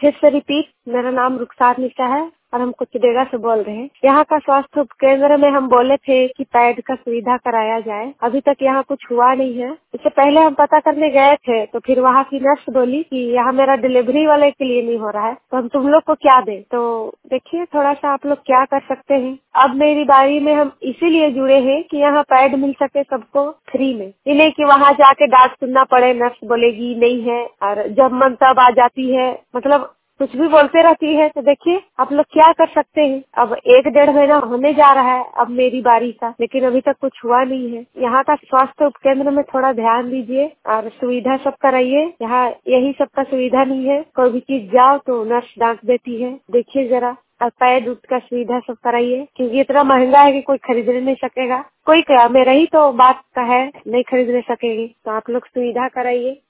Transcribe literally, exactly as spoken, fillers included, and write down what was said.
फिर से रिपीट, मेरा नाम रुखसार निशा है और हम कुचडेगा से बोल रहे हैं। यहाँ का स्वास्थ्य केंद्र में हम बोले थे कि पैड का सुविधा कराया जाए, अभी तक यहाँ कुछ हुआ नहीं है। इससे पहले हम पता करने गए थे तो फिर वहाँ की नर्स बोली कि यहाँ मेरा डिलीवरी वाले के लिए नहीं हो रहा है, तो हम तुम लोग को क्या दें। तो देखिए थोड़ा सा आप लोग क्या कर सकते हैं। अब मेरी बारी में हम इसीलिए जुड़े हैं कि यहाँ पैड मिल सके सबको फ्री में, ये नहीं कि वहाँ जाके डांट सुनना पड़े, नर्स बोलेगी नहीं है और जब मन तब आ जाती है, मतलब कुछ भी बोलते रहती है। तो देखिए आप लोग क्या कर सकते हैं। अब एक डेढ़ महीना होने जा रहा है अब मेरी बारी का, लेकिन अभी तक कुछ हुआ नहीं है। यहाँ का स्वास्थ्य उपकेंद्र में थोड़ा ध्यान दीजिए और सुविधा सब कराइए। यहाँ यही सब का सुविधा नहीं है, कोई भी चीज जाओ तो नर्स डांट देती है। देखिए जरा और पैड उठ का सुविधा सब कराइए, क्योंकि इतना महंगा है कि कोई खरीद नहीं सकेगा। कोई क्या, मेरा ही तो बात का है, नहीं खरीद नहीं सकेगी, तो आप लोग सुविधा कराइए।